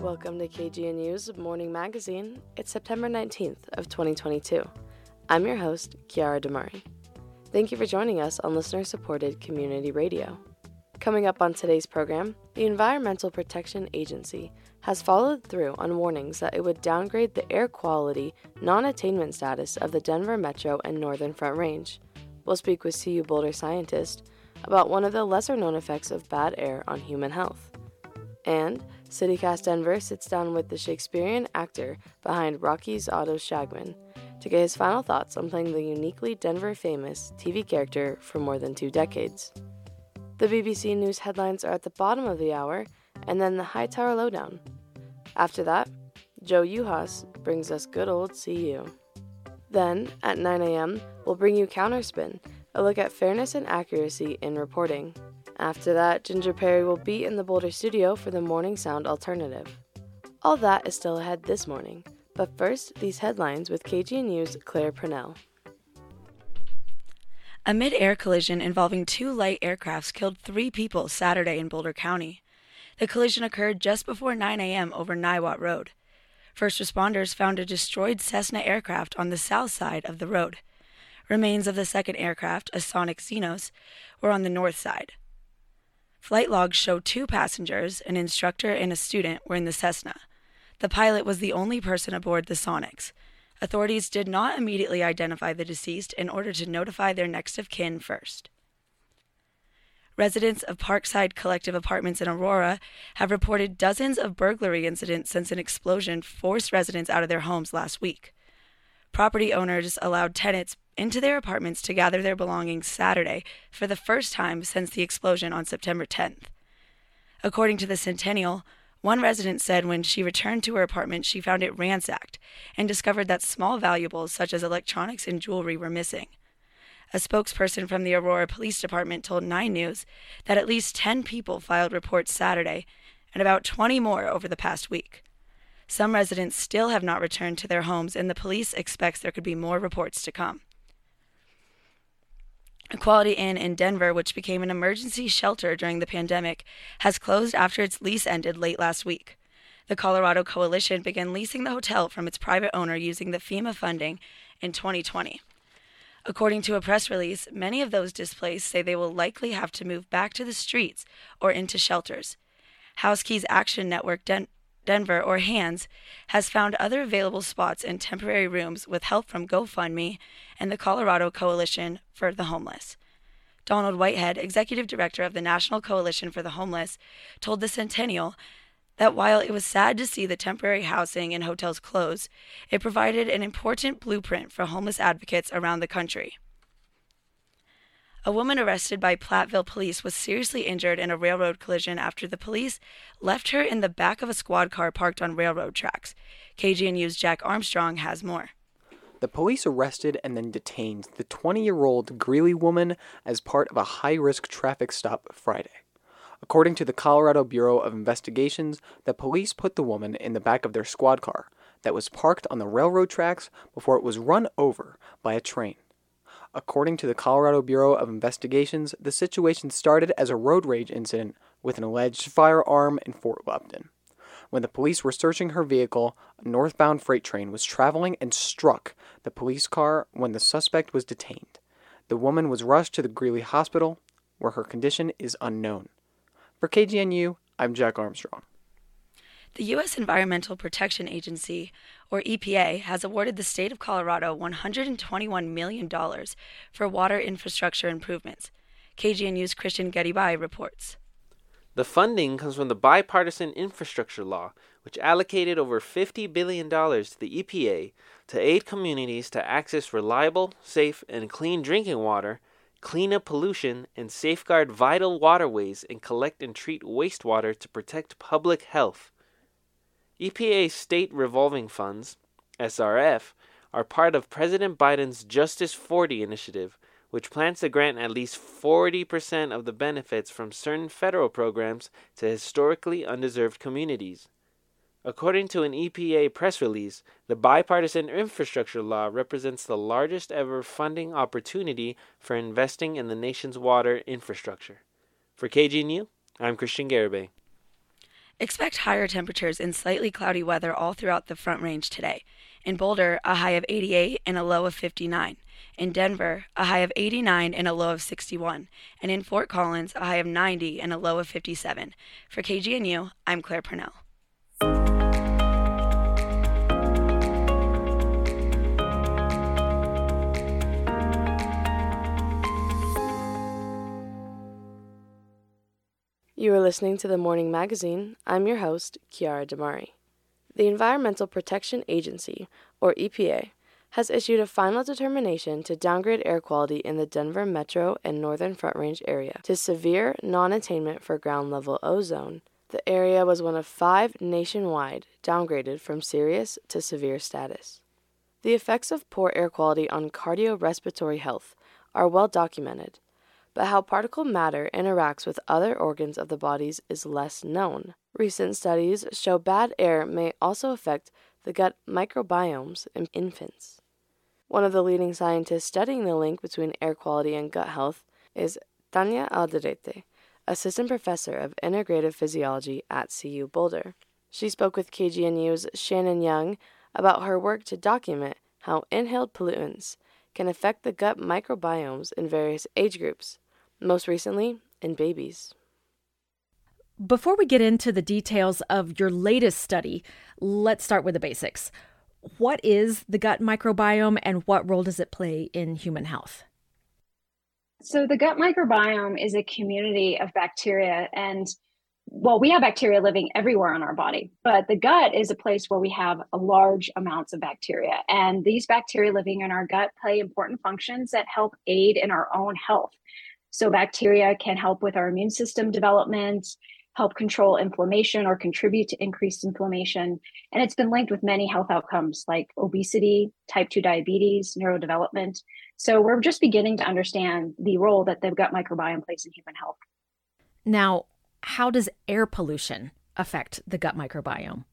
Welcome to KGNU's Morning Magazine. It's September 19th of 2022. I'm your host, Kiara Demari. Thank you for joining us on listener-supported community radio. Coming up on today's program, the Environmental Protection Agency has followed through on warnings that it would downgrade the air quality non-attainment status of the Denver Metro and Northern Front Range. We'll speak with CU Boulder scientists about one of the lesser-known effects of bad air on human health. And CityCast Denver sits down with the Shakespearean actor behind Rocky's Otto Shagman to get his final thoughts on playing the uniquely Denver-famous TV character for more than 2 decades. The BBC News headlines are at the bottom of the hour, and then the Hightower Lowdown. After that, Joe Uhas brings us good old CU. Then, at 9 a.m., we'll bring you Counterspin, a look at fairness and accuracy in reporting. After that, Ginger Perry will be in the Boulder studio for the Morning Sound Alternative. All that is still ahead this morning, but first, these headlines with KGNU's Claire Purnell. A mid-air collision involving 2 light aircrafts killed 3 people Saturday in Boulder County. The collision occurred just before 9 a.m. over Niwot Road. First responders found a destroyed Cessna aircraft on the south side of the road. Remains of the second aircraft, a Sonic Xenos, were on the north side. Flight logs show 2 passengers, an instructor and a student, were in the Cessna. The pilot was the only person aboard the Sonics. Authorities did not immediately identify the deceased in order to notify their next of kin first. Residents of Parkside Collective Apartments in Aurora have reported dozens of burglary incidents since an explosion forced residents out of their homes last week. Property owners allowed tenants into their apartments to gather their belongings Saturday for the first time since the explosion on September 10th. According to the Centennial, one resident said when she returned to her apartment she found it ransacked and discovered that small valuables such as electronics and jewelry were missing. A spokesperson from the Aurora Police Department told 9 News that at least 10 people filed reports Saturday and about 20 more over the past week. Some residents still have not returned to their homes, and the police expects there could be more reports to come. Equality Inn in Denver, which became an emergency shelter during the pandemic, has closed after its lease ended late last week. The Colorado Coalition began leasing the hotel from its private owner using the FEMA funding in 2020. According to a press release, many of those displaced say they will likely have to move back to the streets or into shelters. HouseKeys Action Network Denver, or HANDS, has found other available spots in temporary rooms with help from GoFundMe and the Colorado Coalition for the Homeless. Donald Whitehead, executive director of the National Coalition for the Homeless, told the Centennial that while it was sad to see the temporary housing and hotels close, it provided an important blueprint for homeless advocates around the country. A woman arrested by Platteville police was seriously injured in a railroad collision after the police left her in the back of a squad car parked on railroad tracks. KGNU's Jack Armstrong has more. The police arrested and then detained the 20-year-old Greeley woman as part of a high-risk traffic stop Friday. According to the Colorado Bureau of Investigations, the police put the woman in the back of their squad car that was parked on the railroad tracks before it was run over by a train. According to the Colorado Bureau of Investigations, the situation started as a road rage incident with an alleged firearm in Fort Lupton. When the police were searching her vehicle, a northbound freight train was traveling and struck the police car when the suspect was detained. The woman was rushed to the Greeley Hospital, where her condition is unknown. For KGNU, I'm Jack Armstrong. The U.S. Environmental Protection Agency, or EPA, has awarded the state of Colorado $121 million for water infrastructure improvements. KGNU's Christian Getibay reports. The funding comes from the Bipartisan Infrastructure Law, which allocated over $50 billion to the EPA to aid communities to access reliable, safe, and clean drinking water, clean up pollution, and safeguard vital waterways and collect and treat wastewater to protect public health. EPA's state revolving funds, SRF, are part of President Biden's Justice 40 initiative, which plans to grant at least 40% of the benefits from certain federal programs to historically undeserved communities. According to an EPA press release, the Bipartisan Infrastructure Law represents the largest ever funding opportunity for investing in the nation's water infrastructure. For KGNU, I'm Christian Garibay. Expect higher temperatures and slightly cloudy weather all throughout the Front Range today. In Boulder, a high of 88 and a low of 59. In Denver, a high of 89 and a low of 61. And in Fort Collins, a high of 90 and a low of 57. For KGNU, I'm Claire Purnell. You are listening to The Morning Magazine. I'm your host, Kiara Damari. The Environmental Protection Agency, or EPA, has issued a final determination to downgrade air quality in the Denver metro and northern Front Range area to severe non-attainment for ground-level ozone. The area was one of 5 nationwide downgraded from serious to severe status. The effects of poor air quality on cardiorespiratory health are well documented, but how particle matter interacts with other organs of the bodies is less known. Recent studies show bad air may also affect the gut microbiomes in infants. One of the leading scientists studying the link between air quality and gut health is Tania Alderete, assistant professor of integrative physiology at CU Boulder. She spoke with KGNU's Shannon Young about her work to document how inhaled pollutants can affect the gut microbiomes in various age groups, most recently in babies. Before we get into the details of your latest study, let's start with the basics. What is the gut microbiome and what role does it play in human health? So the gut microbiome is a community of bacteria, and well, we have bacteria living everywhere in our body, but the gut is a place where we have a large amounts of bacteria. And these bacteria living in our gut play important functions that help aid in our own health. So bacteria can help with our immune system development, help control inflammation or contribute to increased inflammation. And it's been linked with many health outcomes like obesity, type 2 diabetes, neurodevelopment. So we're just beginning to understand the role that the gut microbiome plays in human health. Now, how does air pollution affect the gut microbiome?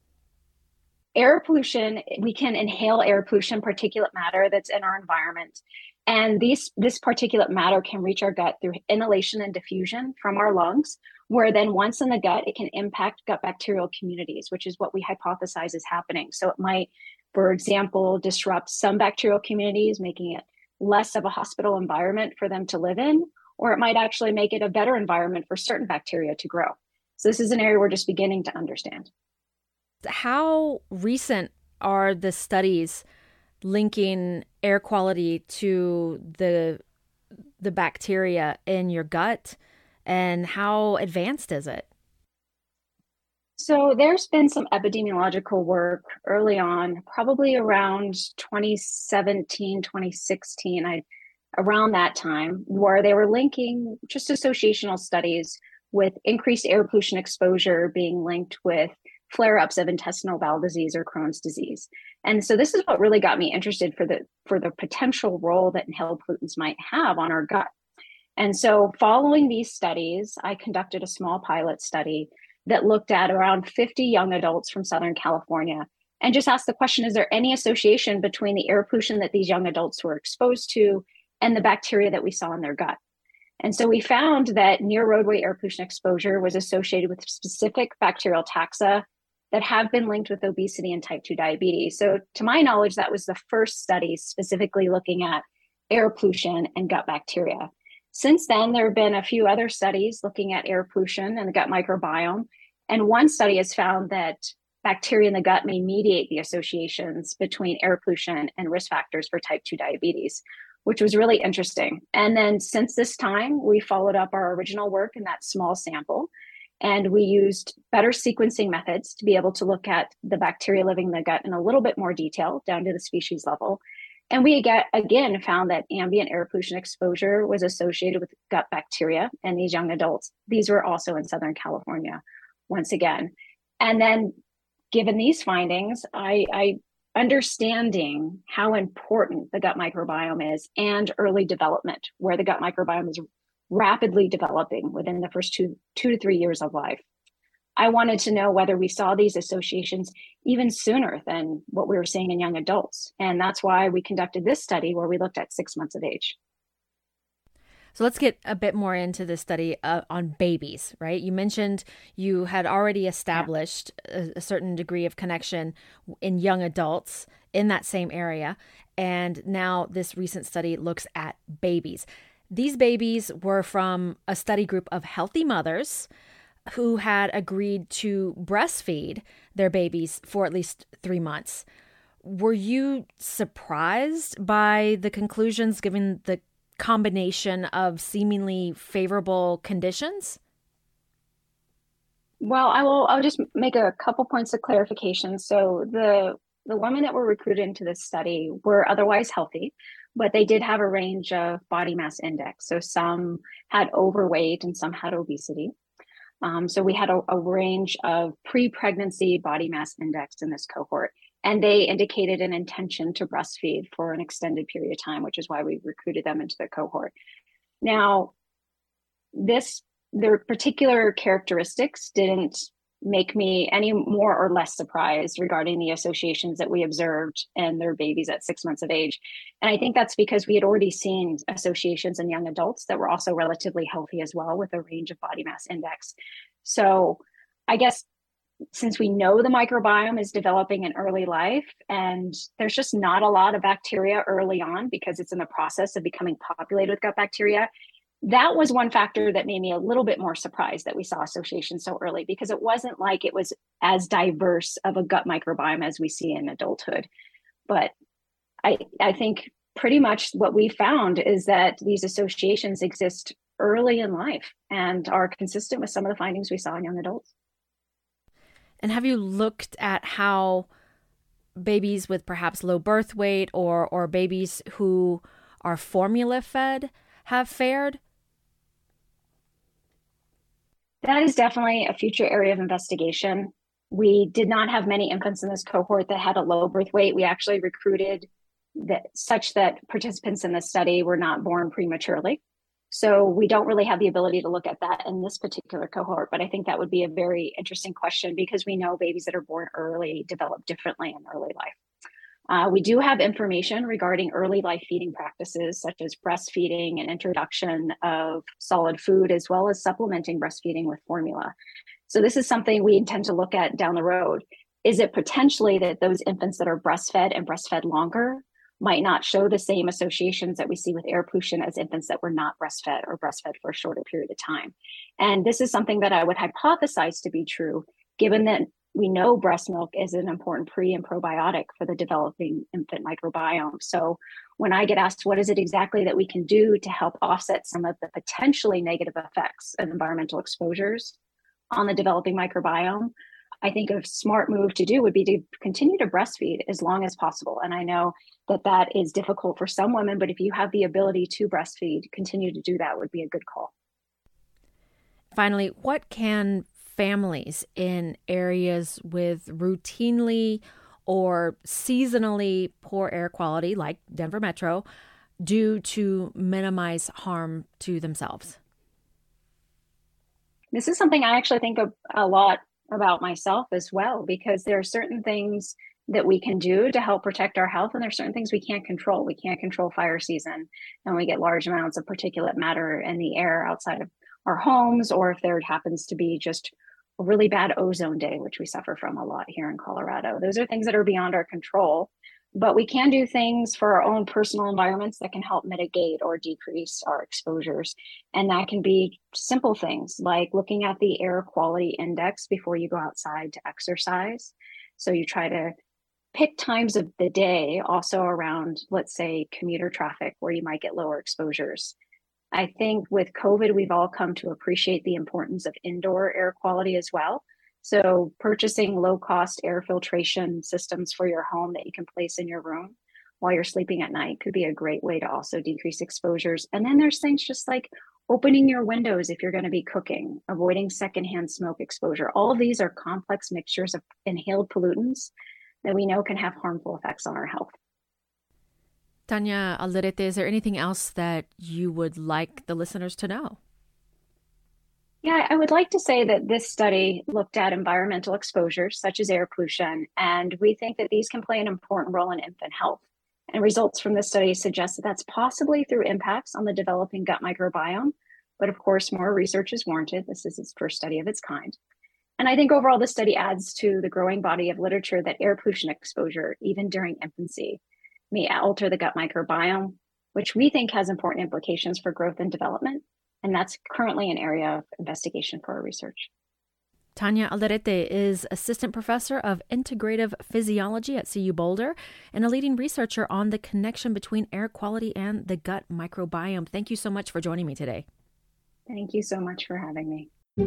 Air pollution, we can inhale air pollution, particulate matter that's in our environment. And this particulate matter can reach our gut through inhalation and diffusion from our lungs, where then once in the gut, it can impact gut bacterial communities, which is what we hypothesize is happening. So it might, for example, disrupt some bacterial communities, making it less of a hospital environment for them to live in, or it might actually make it a better environment for certain bacteria to grow. So this is an area we're just beginning to understand. How recent are the studies linking air quality to the bacteria in your gut, and how advanced is it? So there's been some epidemiological work early on, probably around 2017, 2016, around that time, where they were linking just associational studies with increased air pollution exposure being linked with flare-ups of intestinal bowel disease or Crohn's disease. And so this is what really got me interested for the potential role that inhaled pollutants might have on our gut. And so following these studies, I conducted a small pilot study that looked at around 50 young adults from Southern California and just asked the question, is there any association between the air pollution that these young adults were exposed to and the bacteria that we saw in their gut? And so we found that near roadway air pollution exposure was associated with specific bacterial taxa that have been linked with obesity and type 2 diabetes. So to my knowledge, that was the first study specifically looking at air pollution and gut bacteria. Since then, there have been a few other studies looking at air pollution and the gut microbiome. And one study has found that bacteria in the gut may mediate the associations between air pollution and risk factors for type 2 diabetes, which was really interesting. And then since this time, we followed up our original work in that small sample. And we used better sequencing methods to be able to look at the bacteria living in the gut in a little bit more detail, down to the species level. And we again found that ambient air pollution exposure was associated with gut bacteria in these young adults. These were also in Southern California, once again. And then given these findings, I understanding how important the gut microbiome is and early development, where the gut microbiome is rapidly developing within the first two to 3 years of life. I wanted to know whether we saw these associations even sooner than what we were seeing in young adults. And that's why we conducted this study where we looked at 6 months of age. So let's get a bit more into this study on babies, right? You mentioned you had already established a certain degree of connection in young adults in that same area. And now this recent study looks at babies. These babies were from a study group of healthy mothers who had agreed to breastfeed their babies for at least 3 months. Were you surprised by the conclusions given the combination of seemingly favorable conditions? Well, I'll just make a couple points of clarification. So the women that were recruited into this study were otherwise healthy, but they did have a range of body mass index. So some had overweight and some had obesity. So we had a range of pre-pregnancy body mass index in this cohort, and they indicated an intention to breastfeed for an extended period of time, which is why we recruited them into the cohort. Now, their particular characteristics didn't make me any more or less surprised regarding the associations that we observed in their babies at 6 months of age. And I think that's because we had already seen associations in young adults that were also relatively healthy as well, with a range of body mass index. So I guess since we know the microbiome is developing in early life, and there's just not a lot of bacteria early on because it's in the process of becoming populated with gut bacteria, that was one factor that made me a little bit more surprised that we saw associations so early, because it wasn't like it was as diverse of a gut microbiome as we see in adulthood. But I think pretty much what we found is that these associations exist early in life and are consistent with some of the findings we saw in young adults. And have you looked at how babies with perhaps low birth weight or babies who are formula fed have fared? That is definitely a future area of investigation. We did not have many infants in this cohort that had a low birth weight. We actually recruited such that participants in this study were not born prematurely. So we don't really have the ability to look at that in this particular cohort, but I think that would be a very interesting question, because we know babies that are born early develop differently in early life. We do have information regarding early life feeding practices, such as breastfeeding and introduction of solid food, as well as supplementing breastfeeding with formula. So this is something we intend to look at down the road. Is it potentially that those infants that are breastfed and breastfed longer might not show the same associations that we see with air pollution as infants that were not breastfed or breastfed for a shorter period of time? And this is something that I would hypothesize to be true, given that we know breast milk is an important pre and probiotic for the developing infant microbiome. So when I get asked, what is it exactly that we can do to help offset some of the potentially negative effects of environmental exposures on the developing microbiome, I think a smart move to do would be to continue to breastfeed as long as possible. And I know that that is difficult for some women, but if you have the ability to breastfeed, continue to do that would be a good call. Finally, what can families in areas with routinely or seasonally poor air quality, like Denver Metro, do to minimize harm to themselves? This is something I actually think a lot about myself as well, because there are certain things that we can do to help protect our health, and there are certain things we can't control. We can't control fire season, and we get large amounts of particulate matter in the air outside of our homes, or if there happens to be just a really bad ozone day, which we suffer from a lot here in Colorado. Those are things that are beyond our control, but we can do things for our own personal environments that can help mitigate or decrease our exposures. And that can be simple things like looking at the air quality index before you go outside to exercise. So you try to pick times of the day also around, let's say, commuter traffic, where you might get lower exposures. I think with COVID, we've all come to appreciate the importance of indoor air quality as well. So purchasing low-cost air filtration systems for your home that you can place in your room while you're sleeping at night could be a great way to also decrease exposures. And then there's things just like opening your windows if you're going to be cooking, avoiding secondhand smoke exposure. All of these are complex mixtures of inhaled pollutants that we know can have harmful effects on our health. Tanya Alderete, is there anything else that you would like the listeners to know? Yeah, I would like to say that this study looked at environmental exposures such as air pollution, and we think that these can play an important role in infant health. And results from this study suggest that that's possibly through impacts on the developing gut microbiome. But of course, more research is warranted. This is its first study of its kind. And I think overall, this study adds to the growing body of literature that air pollution exposure, even during infancy, may alter the gut microbiome, which we think has important implications for growth and development. And that's currently an area of investigation for our research. Tania Alderete is Assistant Professor of Integrative Physiology at CU Boulder and a leading researcher on the connection between air quality and the gut microbiome. Thank you so much for joining me today. Thank you so much for having me.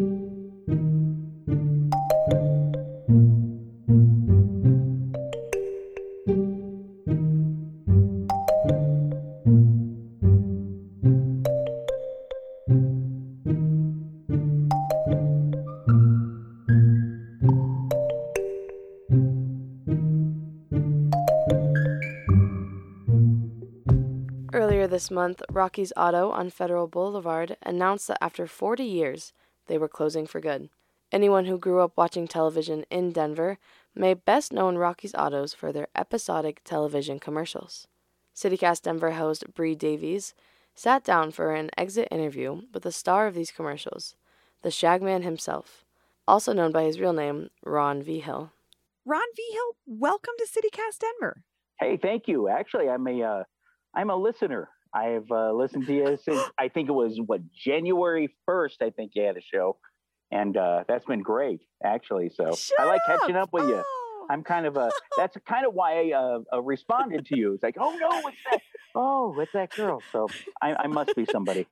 Earlier this month, Rocky's Auto on Federal Boulevard announced that after 40 years, they were closing for good. Anyone who grew up watching television in Denver may best know Rocky's Autos for their episodic television commercials. CityCast Denver host Bree Davies sat down for an exit interview with the star of these commercials, the Shagman himself, also known by his real name, Ron Vigil. Ron Vigil, welcome to CityCast Denver. Hey, thank you. Actually, I'm a listener. I have listened to you since I think it was January 1st. I think you had a show, and that's been great, actually. So I like catching up with you. I'm kind of that's kind of why I responded to you. It's like, oh no, what's that? Oh, it's that girl. So I must be somebody.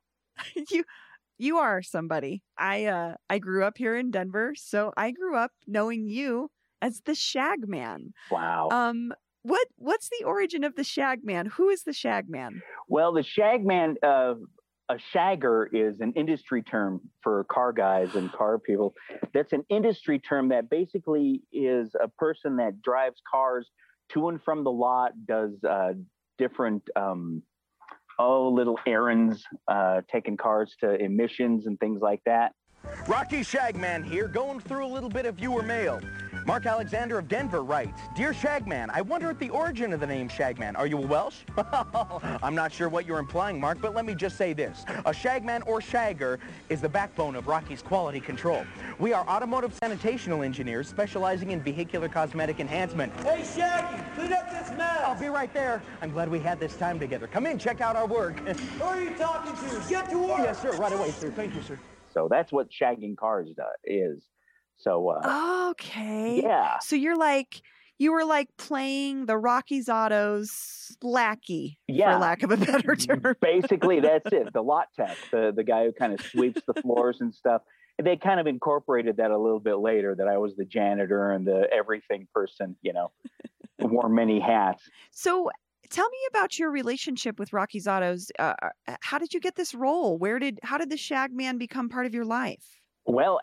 You are somebody. I grew up here in Denver, so I grew up knowing you as the Shagman. Wow. What's the origin of the Shagman? Who is the Shagman? Well, the Shagman, a shagger is an industry term for car guys and car people. That's an industry term that basically is a person that drives cars to and from the lot, does different little errands, taking cars to emissions and things like that. Rocky Shagman here, going through a little bit of viewer mail. Mark Alexander of Denver writes, Dear Shagman, I wonder at the origin of the name Shagman. Are you a Welsh? I'm not sure what you're implying, Mark, but let me just say this. A Shagman or Shagger is the backbone of Rocky's quality control. We are automotive sanitational engineers specializing in vehicular cosmetic enhancement. Hey, Shaggy, clean up this mess. I'll be right there. I'm glad we had this time together. Come in, check out our work. Who are you talking to? Get to work. Yes, sir. Right away, sir. Thank you, sir. So that's what shagging cars is. So okay. Yeah. So you were like playing the Rocky's Autos lackey, yeah, for lack of a better term. Basically, that's it. The lot tech, the guy who kind of sweeps the floors and stuff. And they kind of incorporated that a little bit later, that I was the janitor and the everything person, wore many hats. So tell me about your relationship with Rocky's Autos. How did you get this role? How did the Shagman become part of your life? Well,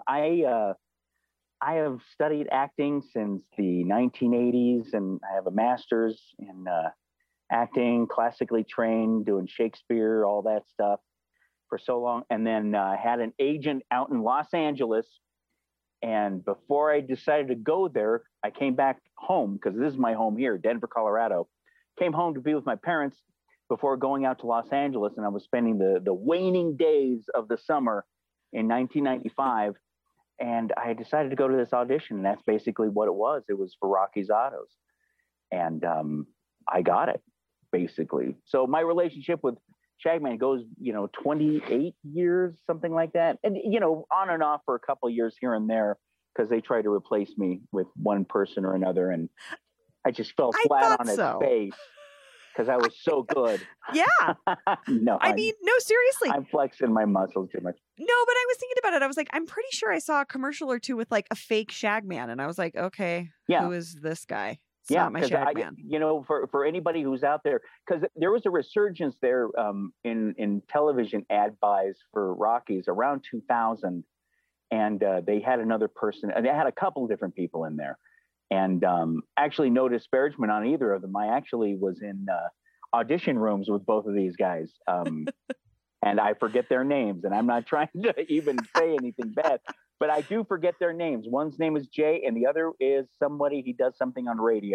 I have studied acting since the 1980s, and I have a master's in acting, classically trained, doing Shakespeare, all that stuff for so long. And then I had an agent out in Los Angeles. And before I decided to go there, I came back home, because this is my home here, Denver, Colorado. Came home to be with my parents before going out to Los Angeles. And I was spending the waning days of the summer in 1995. And I decided to go to this audition, and that's basically what it was. It was for Rocky's Autos. And I got it, basically. So my relationship with Shagman goes, 28 years, something like that. And, on and off for a couple of years here and there, because they tried to replace me with one person or another. And I just fell flat on his face because I was so good. Yeah. No, seriously. I'm flexing my muscles too much. No, but I was thinking about it. I was like, I'm pretty sure I saw a commercial or two with like a fake Shagman. And I was like, okay, who is this guy? It's not my Shagman. For anybody who's out there, because there was a resurgence there in television ad buys for Rockies around 2000. And they had another person, and they had a couple of different people in there. And actually, no disparagement on either of them. I actually was in audition rooms with both of these guys. And I forget their names, and I'm not trying to even say anything bad, but I do forget their names. One's name is Jay, and the other is somebody, he does something on radio.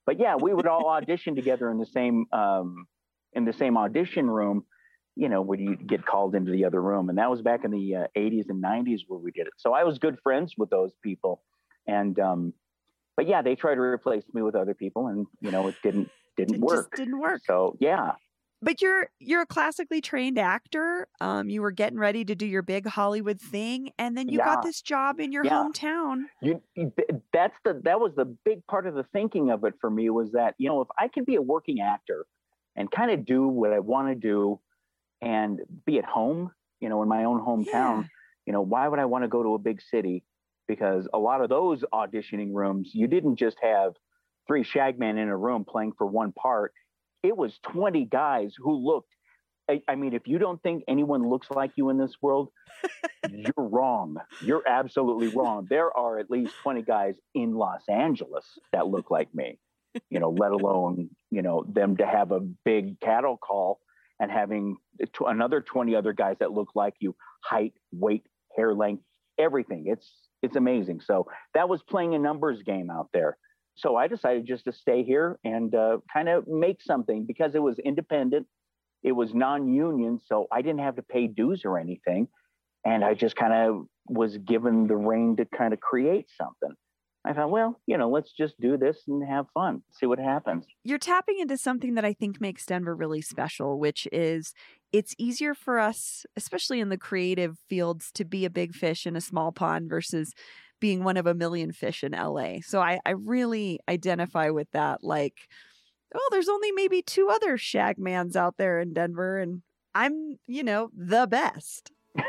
But yeah, we would all audition together in the same audition room, when you get called into the other room. And that was back in the 80s and 90s where we did it. So I was good friends with those people. And, but yeah, they tried to replace me with other people, and, it didn't work. Just didn't work. So yeah. But you're a classically trained actor. You were getting ready to do your big Hollywood thing, and then you got this job in your hometown. That was the big part of the thinking of it for me, was that, if I could be a working actor and kind of do what I want to do and be at home, in my own hometown, why would I want to go to a big city? Because a lot of those auditioning rooms, you didn't just have 3 Shagman in a room playing for one part. It was 20 guys who looked, I mean, if you don't think anyone looks like you in this world, you're wrong. You're absolutely wrong. There are at least 20 guys in Los Angeles that look like me, let alone, them to have a big cattle call and having another 20 other guys that look like you, height, weight, hair length, everything. It's amazing. So that was playing a numbers game out there. So I decided just to stay here and kind of make something, because it was independent. It was non-union, so I didn't have to pay dues or anything. And I just kind of was given the rein to kind of create something. I thought, well, let's just do this and have fun, see what happens. You're tapping into something that I think makes Denver really special, which is it's easier for us, especially in the creative fields, to be a big fish in a small pond versus being one of a million fish in LA. So I really identify with that. Like, there's only maybe 2 other Shagmans out there in Denver, and I'm, the best.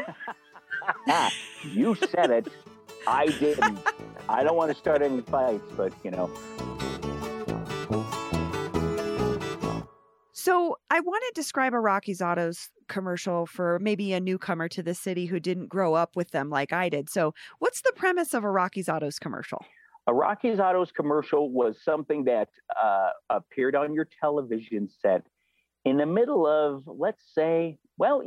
You said it. I didn't. I don't want to start any fights, but So I want to describe a Rocky's Autos commercial for maybe a newcomer to the city who didn't grow up with them like I did. So what's the premise of a Rocky's Autos commercial? A Rocky's Autos commercial was something that appeared on your television set in the middle of, let's say,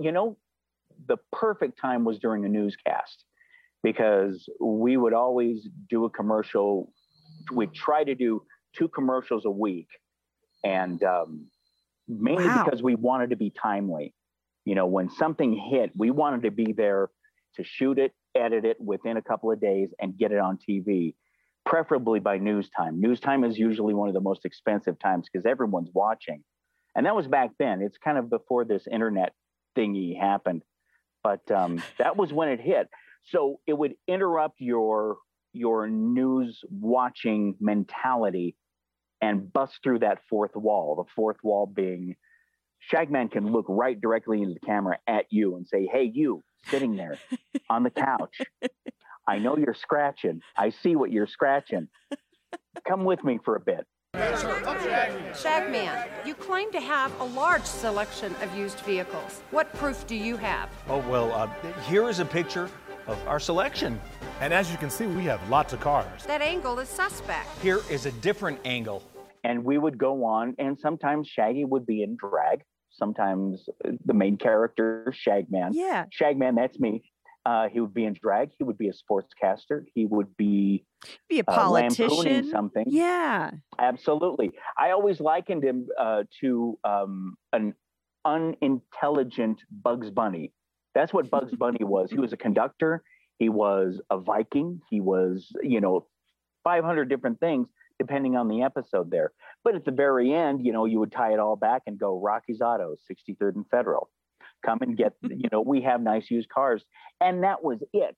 the perfect time was during the newscast, because we would always do a commercial. We'd try to do 2 commercials a week. And mainly because we wanted to be timely. When something hit, we wanted to be there to shoot it, edit it within a couple of days, and get it on TV, preferably by news time. News time is usually one of the most expensive times because everyone's watching. And that was back then. It's kind of before this internet thingy happened. But that was when it hit. So it would interrupt your news watching mentality and bust through that 4th wall. The 4th wall being Shagman can look right directly into the camera at you and say, "Hey, you sitting there on the couch. I know you're scratching. I see what you're scratching. Come with me for a bit." Shagman, you claim to have a large selection of used vehicles. What proof do you have? Oh, well, here is a picture of our selection. And as you can see, we have lots of cars. That angle is suspect. Here is a different angle. And we would go on, and sometimes Shaggy would be in drag. Sometimes the main character, Shagman. Yeah. Shagman, that's me. He would be in drag. He would be a sportscaster. He would be a politician. Lampooning something. Yeah. Absolutely. I always likened him to an unintelligent Bugs Bunny. That's what Bugs Bunny was. He was a conductor. He was a Viking. He was, 500 different things depending on the episode there. But at the very end, you would tie it all back and go, Rocky's Autos, 63rd and Federal. Come and get, we have nice used cars. And that was it.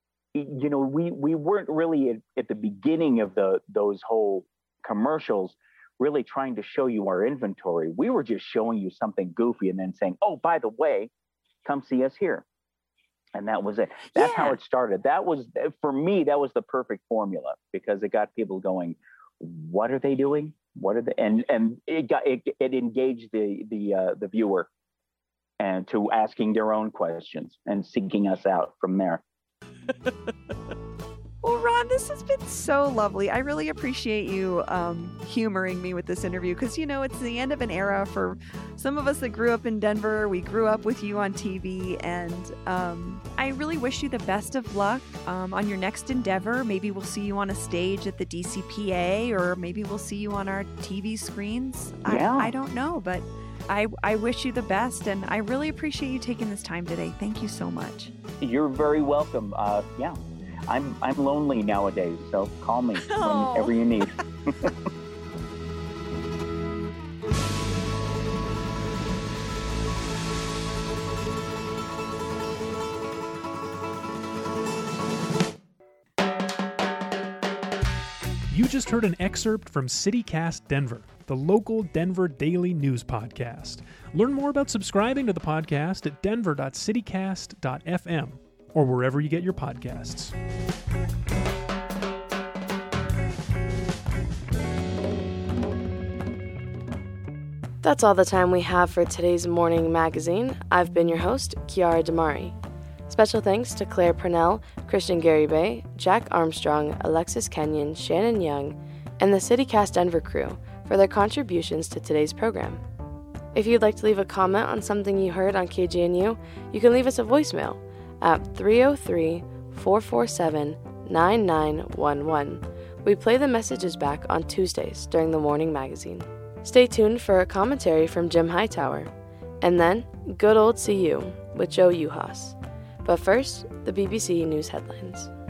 We weren't really at the beginning of those whole commercials really trying to show you our inventory. We were just showing you something goofy and then saying, oh, by the way, come see us here. And that was it. That's how it started. That was, for me, that was the perfect formula, because it got people going, what are they doing? What are they? And it engaged the viewer and to asking their own questions and seeking us out from there. Well, Ron, this has been so lovely. I really appreciate you humoring me with this interview because, it's the end of an era for some of us that grew up in Denver. We grew up with you on TV, and I really wish you the best of luck on your next endeavor. Maybe we'll see you on a stage at the DCPA, or maybe we'll see you on our TV screens. Yeah. I don't know, but I wish you the best, and I really appreciate you taking this time today. Thank you so much. You're very welcome. Yeah, I'm lonely nowadays, so call me whenever you need. You just heard an excerpt from CityCast Denver, the local Denver daily news podcast. Learn more about subscribing to the podcast at denver.citycast.fm or wherever you get your podcasts. That's all the time we have for today's Morning Magazine. I've been your host, Kiara Damari. Special thanks to Claire Purnell, Christian Garibay, Jack Armstrong, Alexis Kenyon, Shannon Young, and the CityCast Denver crew for their contributions to today's program. If you'd like to leave a comment on something you heard on KGNU, you can leave us a voicemail at 303-447-9911. We play the messages back on Tuesdays during the Morning Magazine. Stay tuned for a commentary from Jim Hightower, and then Good Old See You with Joe Uhas. But first, the BBC News headlines.